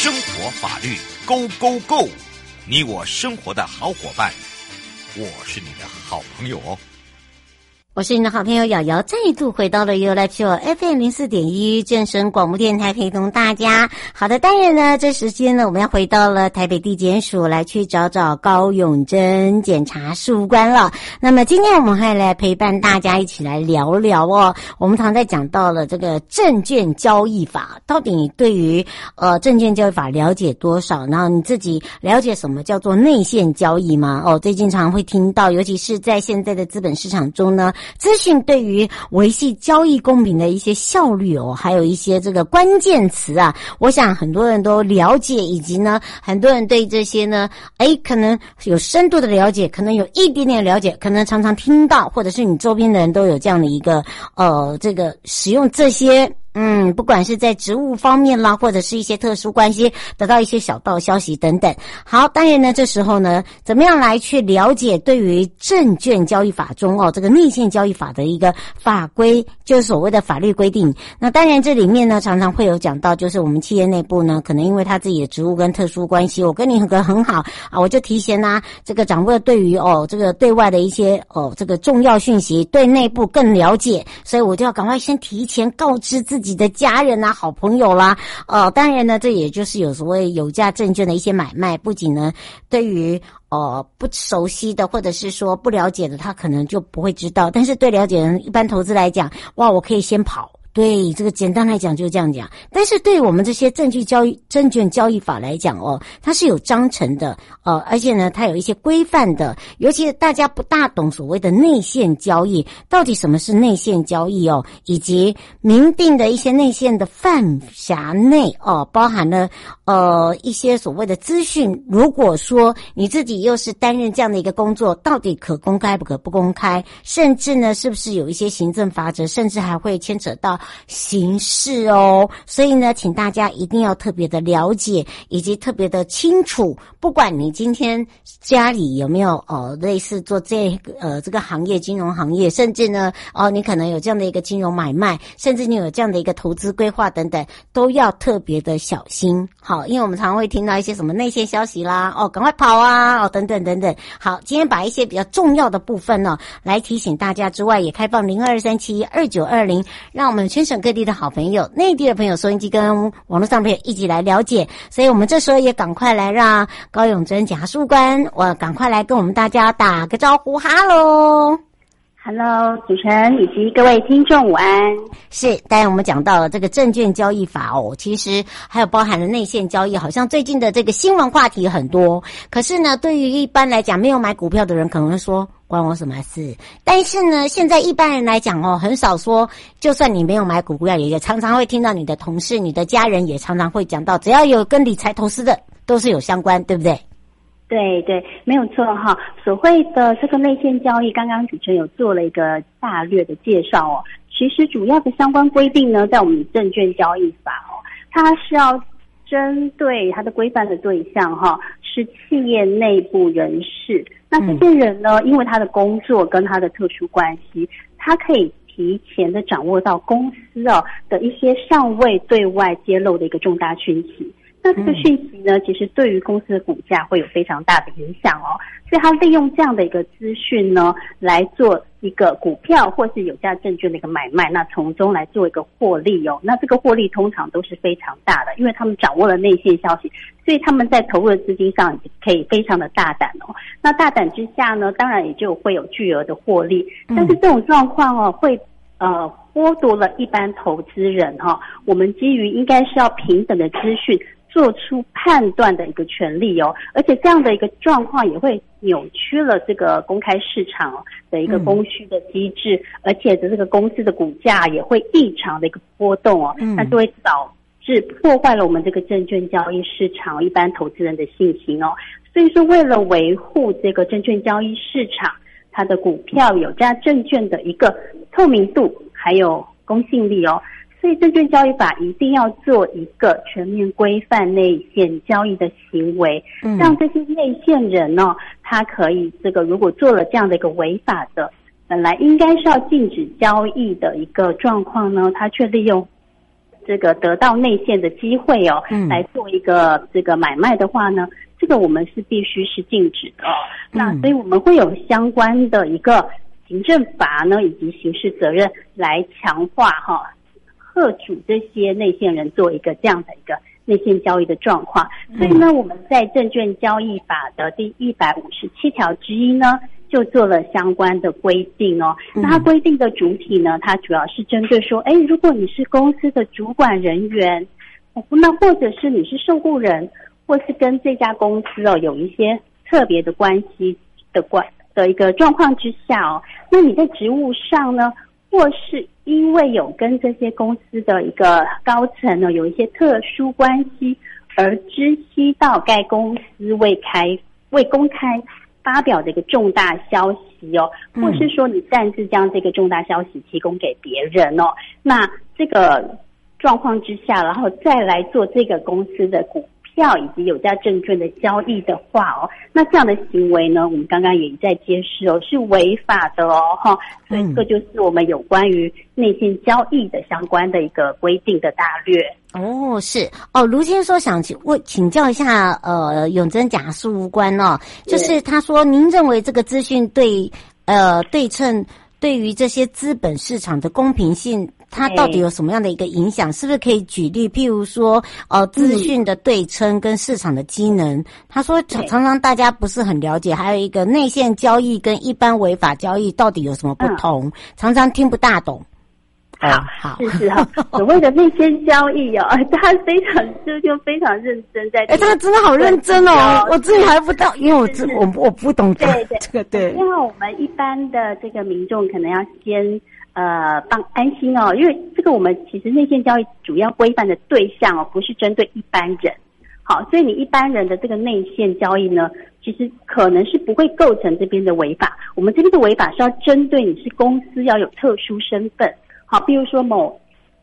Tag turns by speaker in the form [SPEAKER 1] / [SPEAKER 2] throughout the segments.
[SPEAKER 1] 生活法律 Go Go Go， 你我生活的好伙伴，我是你的好朋友哦。
[SPEAKER 2] 我是你的好朋友瑶瑶，再度回到了 You Live Show FM 04.1正声广播电台，陪同大家。好的，当然呢，这时间呢，我们要回到了台北地检署来去找找高永贞检察事务官了。那么今天我们会来陪伴大家一起来聊聊哦。我们常在讲到了这个证券交易法，到底你对于证券交易法了解多少？然后你自己了解什么叫做内线交易吗？最近常会听到，尤其是在现在的资本市场中呢，资讯对于维系交易公平的一些效率还有一些这个关键词啊，我想很多人都了解，以及呢，很多人对这些呢，可能有深度的了解，可能有一点点了解，可能常常听到，或者是你周边的人都有这样的一个这个使用这些。不管是在职务方面啦，或者是一些特殊关系，得到一些小道消息等等。好，当然呢，这时候呢，怎么样来去了解对于证券交易法中这个内线交易法的一个法规，就是所谓的法律规定。那当然这里面呢，常常会有讲到，就是我们企业内部呢，可能因为他自己的职务跟特殊关系，我跟你很好啊，我就提前这个掌握对于这个对外的一些这个重要讯息，对内部更了解，所以我就要赶快先提前告知自己的家人好朋友啦，当然呢，这也就是有所谓有价证券的一些买卖，不仅呢对于不熟悉的或者是说不了解的，他可能就不会知道，但是对了解人一般投资来讲，哇，我可以先跑。对，这个简单来讲就是这样讲，但是对于我们这些证券交易法来讲它是有章程的而且呢它有一些规范的，尤其是大家不大懂所谓的内线交易，到底什么是内线交易以及明定的一些内线的范辖内包含了一些所谓的资讯，如果说你自己又是担任这样的一个工作，到底可公开不可不公开，甚至呢是不是有一些行政法则，甚至还会牵扯到刑事所以呢，请大家一定要特别的了解，以及特别的清楚。不管你今天家里有没有类似做这个行业，金融行业，甚至呢你可能有这样的一个金融买卖，甚至你有这样的一个投资规划等等，都要特别的小心。好，因为我们常常会听到一些什么内线消息啦，赶快跑啊，等等等等。好，今天把一些比较重要的部分来提醒大家之外，也开放02372920，让我们全省各地的好朋友，内地的朋友，收音机跟网络上的朋友一起来了解。所以我们这时候也赶快来让高永贞检察事务官，我赶快来跟我们大家打个招呼。哈喽
[SPEAKER 3] ，Hello， 主持人以及各位听众午安。
[SPEAKER 2] 是，当然我们讲到了这个证券交易法其实还有包含了内线交易，好像最近的这个新闻话题很多。可是呢，对于一般来讲没有买股票的人，可能会说关我什么事？但是呢，现在一般人来讲很少说，就算你没有买股票，也常常会听到你的同事、你的家人也常常会讲到，只要有跟理财投资的，都是有相关，对不对？
[SPEAKER 3] 对，没有错哈。所谓的这个内线交易，刚刚主持人有做了一个大略的介绍其实主要的相关规定呢，在我们证券交易法它是要针对它的规范的对象是企业内部人士。那这些人呢，因为他的工作跟他的特殊关系，他可以提前的掌握到公司的一些尚未对外揭露的一个重大讯息。那这个讯息呢，其实对于公司的股价会有非常大的影响所以他利用这样的一个资讯呢，来做一个股票或是有价证券的一个买卖，那从中来做一个获利那这个获利通常都是非常大的，因为他们掌握了内线消息，所以他们在投入的资金上可以非常的大胆那大胆之下呢，当然也就会有巨额的获利。但是这种状况会剥夺了一般投资人我们基于应该是要平等的资讯做出判断的一个权利而且这样的一个状况也会扭曲了这个公开市场的一个供需的机制，而且这个公司的股价也会异常的一个波动那就会导致破坏了我们这个证券交易市场一般投资人的信心所以说，为了维护这个证券交易市场它的股票有价证券的一个透明度还有公信力所以证券交易法一定要做一个全面规范内线交易的行为，让这些内线人他可以如果做了这样的一个违法的，本来应该是要禁止交易的一个状况呢，他却利用这个得到内线的机会哦，来做一个这个买卖的话呢，这个我们是必须是禁止的哦。那所以我们会有相关的一个行政法呢，以及刑事责任来强化吓阻这些内线人做一个这样的一个内线交易的状况。所以呢，我们在证券交易法的第157条之一呢，就做了相关的规定哦。那它规定的主体呢，它主要是针对说，如果你是公司的主管人员，那或者是你是受雇人，或是跟这家公司有一些特别的关系的一个状况之下那你在职务上呢，或是因为有跟这些公司的一个高层有一些特殊关系，而知悉到该公司未公开发表的一个重大消息或是说你擅自将这个重大消息提供给别人那这个状况之下，然后再来做这个公司的股票以及有价证券的交易的话那这样的行为呢，我们刚刚也一再揭示是违法的所以这个就是我们有关于内线交易的相关的一个规定的大略。
[SPEAKER 2] 是卢先生说想请教一下永贞假诉官就是他说您认为这个资讯对称对于这些资本市场的公平性它到底有什么样的一个影响？是不是可以举例，譬如说资讯的对称跟市场的机能？他说常常大家不是很了解，还有一个内线交易跟一般违法交易到底有什么不同，常常听不大懂。
[SPEAKER 3] 好，是所谓的内线交易他非常认真在
[SPEAKER 2] 他真的好认真我自己还不到，因为我不懂这个对。
[SPEAKER 3] 因为我们一般的这个民众可能要先安心因为这个我们其实内线交易主要规范的对象不是针对一般人。好，所以你一般人的这个内线交易呢，其实可能是不会构成这边的违法。我们这边的违法是要针对你是公司要有特殊身份。好，比如说某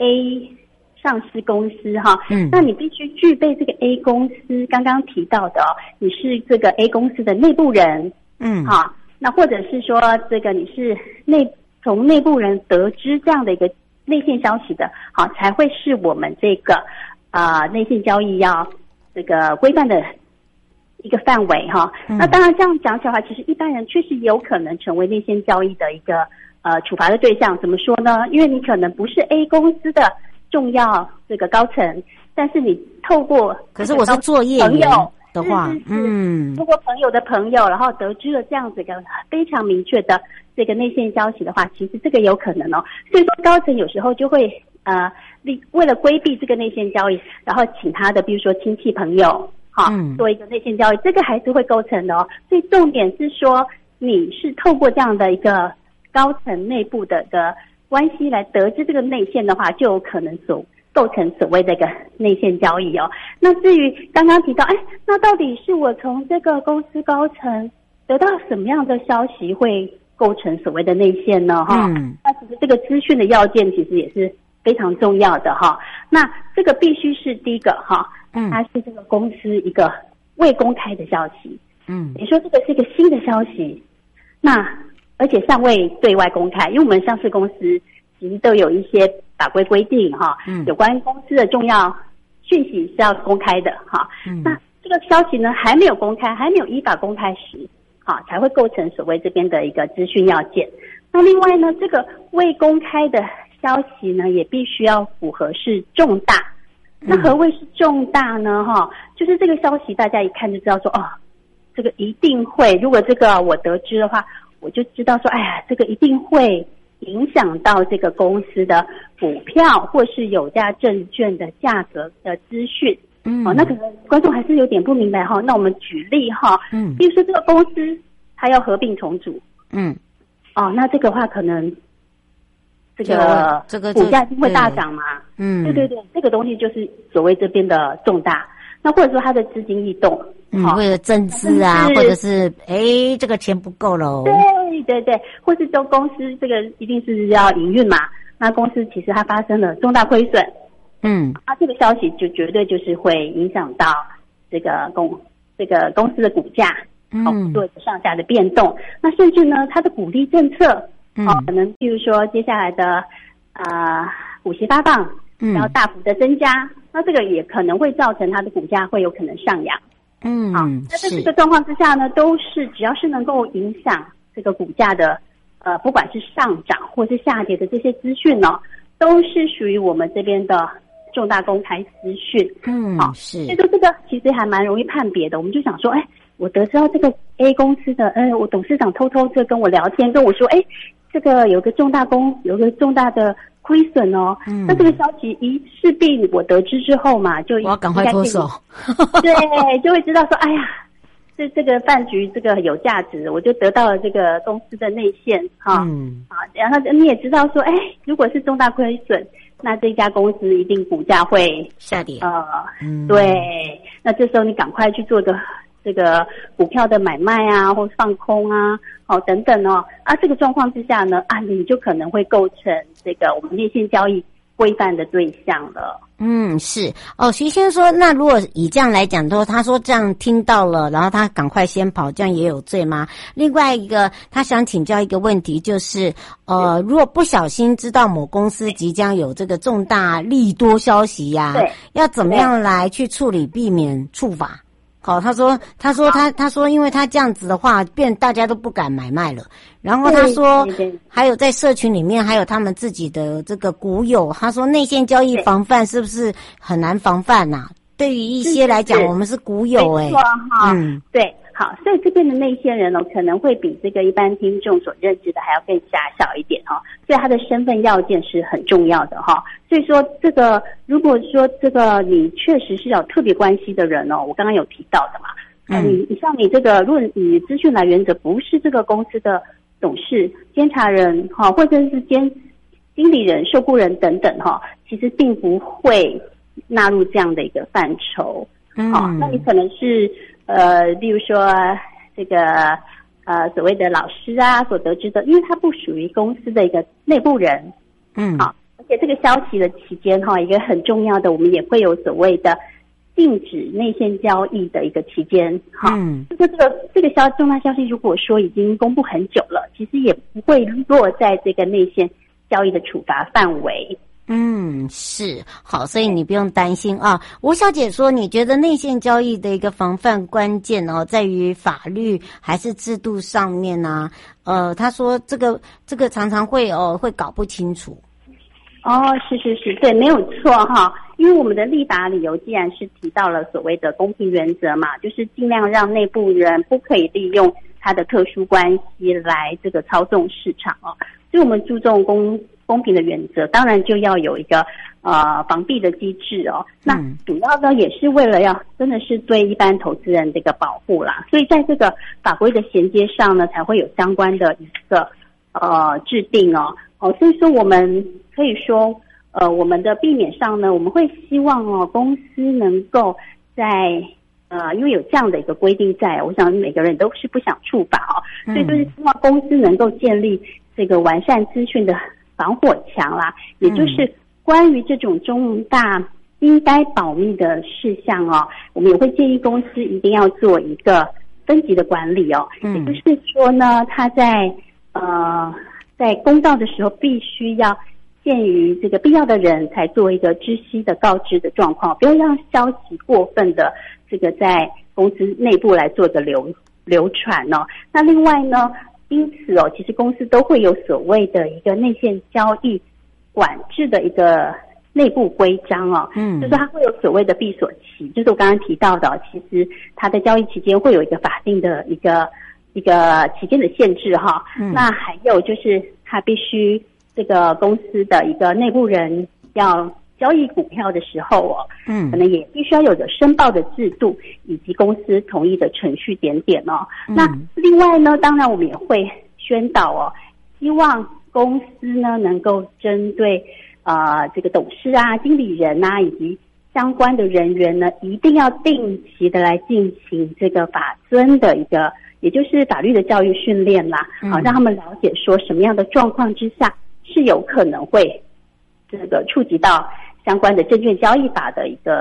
[SPEAKER 3] A 上市公司那你必须具备这个 A 公司刚刚提到的你是这个 A 公司的内部人那或者是说这个你是从内部人得知这样的一个内线消息的才会是我们这个内线交易要这个规范的一个范围那当然这样讲起来的话，其实一般人确实有可能成为内线交易的一个处罚的对象。怎么说呢？因为你可能不是 A 公司的重要这个高层，但是你透过
[SPEAKER 2] 可是我是作业员的话，
[SPEAKER 3] 如果朋友的朋友，然后得知了这样子一个非常明确的这个内线消息的话，其实这个有可能所以说高层有时候就会为了规避这个内线交易，然后请他的比如说亲戚朋友做一个内线交易，这个还是会构成的所以重点是说你是透过这样的一个高层内部的关系来得知这个内线的话，就有可能构成所谓的一个内线交易那至于刚刚提到那到底是我从这个公司高层得到什么样的消息会构成所谓的内线呢那其实这个资讯的要件其实也是非常重要的那这个必须是第一个它是这个公司一个未公开的消息你说这个是一个新的消息，那而且尚未对外公开，因为我们上市公司其实都有一些法规规定有关公司的重要讯息是要公开的那这个消息呢还没有公开，还没有依法公开时才会构成所谓这边的一个资讯要件。那另外呢，这个未公开的消息呢也必须要符合是重大。那何谓是重大呢就是这个消息大家一看就知道说这个一定会，如果这个我得知的话，我就知道说这个一定会影响到这个公司的股票或是有价证券的价格的资讯那可能观众还是有点不明白那我们举例比如说这个公司它要合并重组那这个话可能这个股价一定会大涨嘛对，这个东西就是所谓这边的重大。那或者说它的资金异动
[SPEAKER 2] 为了增资或者是这个钱不够了
[SPEAKER 3] 对，或是都公司这个一定是要营运嘛，那公司其实它发生了重大亏损这个消息就绝对就是会影响到这个公司的股价做一个上下的变动。那甚至呢它的鼓励政策可能比如说接下来的股息发放然后大幅的增加，那这个也可能会造成它的股价会有可能上扬。好，那在这个状况之下呢，都是只要是能够影响这个股价的不管是上涨或是下跌的这些资讯呢，都是属于我们这边的重大公开资讯。好，是。所以说这个其实还蛮容易判别的。我们就想说，我得知到这个 A 公司的，我董事长偷偷跟我聊天，跟我说，这个有个重大的亏损哦。那这个消息势必我得知之后嘛，就我
[SPEAKER 2] 要赶快脱手。
[SPEAKER 3] 对，就会知道说，哎呀，这个饭局这个有价值，我就得到了这个公司的内线哈。然后你也知道说，如果是重大亏损，那这家公司一定股价会
[SPEAKER 2] 下跌。
[SPEAKER 3] 对，那这时候你赶快去做这个股票的买卖啊，或放空啊，等等哦。这个状况之下呢，你就可能会构成这个我们内线交易规范的对象了。
[SPEAKER 2] 是徐先生说，那如果以这样来讲的话，他说这样听到了，然后他赶快先跑，这样也有罪吗？另外一个，他想请教一个问题，就是如果不小心知道某公司即将有这个重大利多消息呀，要怎么样来去处理，避免触法？好，他说，因为他这样子的话，大家都不敢买卖了。然后他说，还有在社群里面，还有他们自己的这个股友，他说内线交易防范是不是很难防范呐？对于一些来讲，我们是股友
[SPEAKER 3] 对。好，所以这边的内线人可能会比这个一般听众所认知的还要更狭小一点所以他的身份要件是很重要的所以说这个，如果说这个你确实是有特别关系的人我刚刚有提到的嘛，你像你这个，如果你资讯来源者不是这个公司的董事、监察人或者是经理人、受雇人等等其实并不会纳入这样的一个范畴。那你可能是例如说这个所谓的老师啊所得知的，因为它不属于公司的一个内部人。而且这个消息的期间一个很重要的，我们也会有所谓的禁止内线交易的一个期间。这个重大消息如果说已经公布很久了，其实也不会落在这个内线交易的处罚范围。
[SPEAKER 2] 是。好，所以你不用担心吴小姐说，你觉得内线交易的一个防范关键在于法律还是制度上面呢？她说这个常常会搞不清楚。
[SPEAKER 3] 是，对，没有错因为我们的立法理由既然是提到了所谓的公平原则嘛，就是尽量让内部人不可以利用他的特殊关系来这个操纵市场所以我们注重公平的原则，当然就要有一个防弊的机制那主要呢也是为了要真的是对一般投资人的一个保护啦，所以在这个法规的衔接上呢，才会有相关的一个制定所以说我们可以说我们的避免上呢，我们会希望公司能够在因为有这样的一个规定在，我想每个人都是不想触法所以就是希望公司能够建立这个完善资讯的防火墙啦，也就是关于这种重大应该保密的事项我们也会建议公司一定要做一个分级的管理也就是说呢，他在公告的时候必须要限于这个必要的人才做一个知悉的告知的状况，不要让消息过分的这个在公司内部来做个流传那另外呢，因此其实公司都会有所谓的一个内线交易管制的一个内部规章就是它会有所谓的闭锁期，就是我刚刚提到的其实它的交易期间会有一个法定的一个期间的限制那还有就是它必须这个公司的一个内部人要交易股票的时候可能也必须要有着申报的制度以及公司同意的程序点那另外呢，当然我们也会宣导希望公司呢能够针对这个董事啊、经理人啊以及相关的人员呢，一定要定期的来进行这个法遵的一个，也就是法律的教育训练啦，让他们了解说什么样的状况之下是有可能会这个触及到相关的证券交易法的一个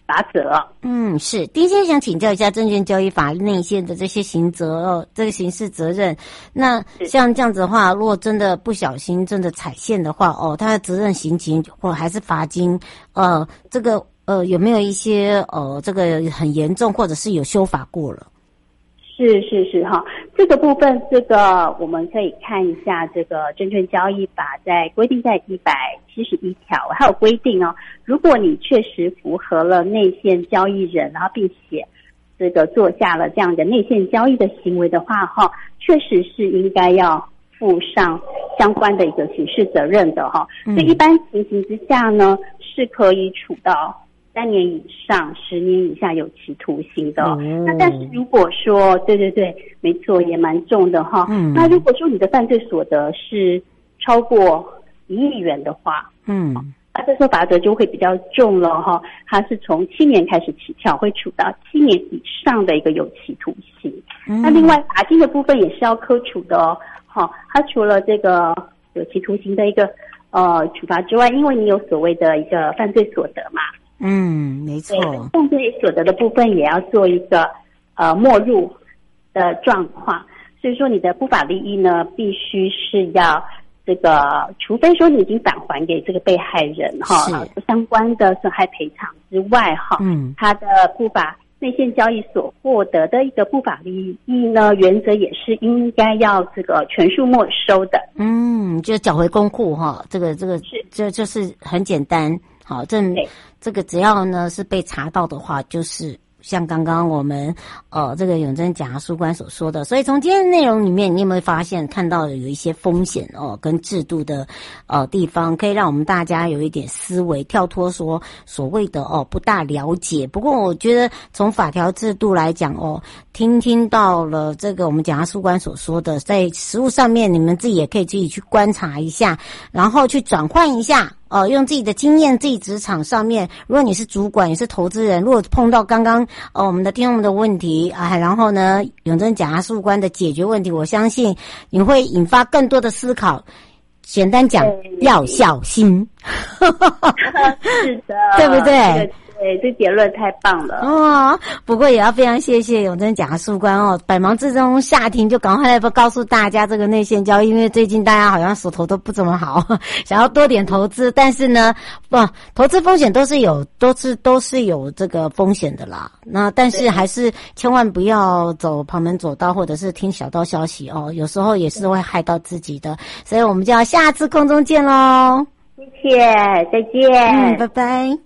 [SPEAKER 3] 罚则。
[SPEAKER 2] 是。第一先想请教一下证券交易法内线的这些这个刑事责任。那像这样子的话，如果真的不小心真的踩线的话，他的责任刑情或还是罚金，这个有没有一些这个很严重，或者是有修法过了？
[SPEAKER 3] 是哈，这个部分，我们可以看一下这个证券交易法在规定在171条，还有规定哦，如果你确实符合了内线交易人，然后并且这个做下了这样的内线交易的行为的话，哈，确实是应该要负上相关的一个刑事责任的哈。所以一般情形之下呢，是可以处到3年以上10年以下有期徒刑的。那但是如果说对，没错，也蛮重的哈。那如果说你的犯罪所得是超过1亿元的话，那这时候罚则就会比较重了哈。它是从7年开始起跳，会处到7年以上的一个有期徒刑。那另外罚金的部分也是要科处的哦。好，它除了这个有期徒刑的一个处罚之外，因为你有所谓的一个犯罪所得嘛。
[SPEAKER 2] 没错。
[SPEAKER 3] 犯罪所得的部分也要做一个没入的状况，所以说你的不法利益呢，必须是要这个，除非说你已经返还给这个被害人哈，相关的损害赔偿之外哈，他的不法内线交易所获得的一个不法利益呢，原则也是应该要这个全数没收的。
[SPEAKER 2] 就缴回公库哈，这就是很简单。好，这个只要呢是被查到的话，就是像刚刚我们这个永贞检察事官所说的。所以从今天的内容里面，你有没有发现看到有一些风险跟制度的地方，可以让我们大家有一点思维，跳脱说所谓的不大了解。不过我觉得从法条制度来讲听到了这个我们检察事官所说的，在实务上面你们自己也可以自己去观察一下，然后去转换一下。用自己的经验，自己职场上面，如果你是主管，你是投资人，如果碰到刚刚我们的听众们的问题然后呢，永贞检察事官的解决问题，我相信你会引发更多的思考。简单讲，要小心。
[SPEAKER 3] 是的，
[SPEAKER 2] 对不对？
[SPEAKER 3] 对，这结论太棒了。
[SPEAKER 2] 不过也要非常谢谢永贞检察事官百忙之中下庭就赶快来告诉大家这个内线交易，因为最近大家好像手头都不怎么好，想要多点投资，但是呢，投资风险都是有这个风险的啦。那但是还是千万不要走旁门左道，或者是听小道消息有时候也是会害到自己的。所以我们就要下次空中见咯。
[SPEAKER 3] 谢谢，再见。
[SPEAKER 2] 拜拜。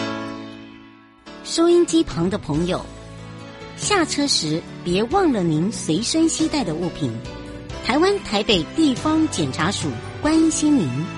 [SPEAKER 2] 收音机旁的朋友，下车时别忘了您随身携带的物品。台湾台北地方检察署关心您。